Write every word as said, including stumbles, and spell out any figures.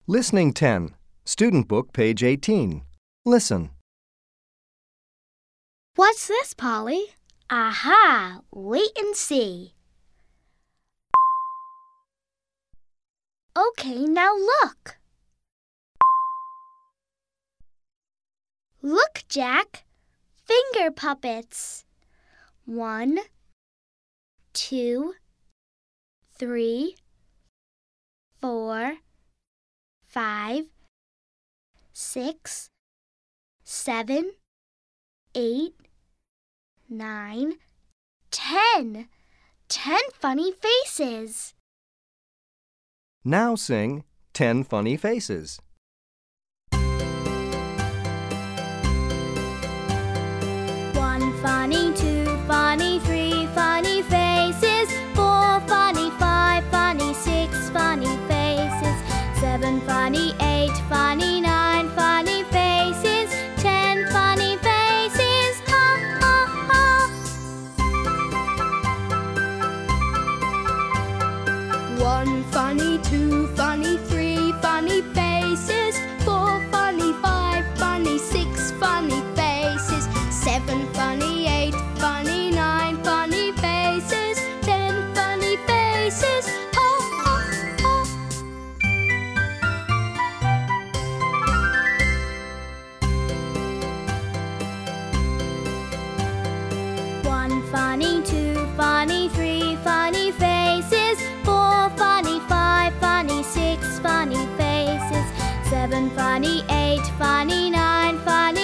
Listening ten. Student Book, page eighteen. Listen. What's this, Polly? Aha! Wait and see. Okay, now look. Look, Jack. Finger puppets. One, two, three, four, five, six, seven, eight, nine, ten. Ten funny faces. Now sing Ten Funny Faces. One funny, two funny, three funny faces, four funny, five funny, six funny faces, seven funny, eight funny, nine funny faces, ten funny faces, ha, ha, ha. One funny, two funny, three funny faces, four funny, five funny, six funny faces, seven funny, eight funny, nine funny faces, ten funny faces, ha, ha, ha. One funny, two funny, three funny faces, four funny, five funny, six funny faces, seven funny, eight funny, nine funny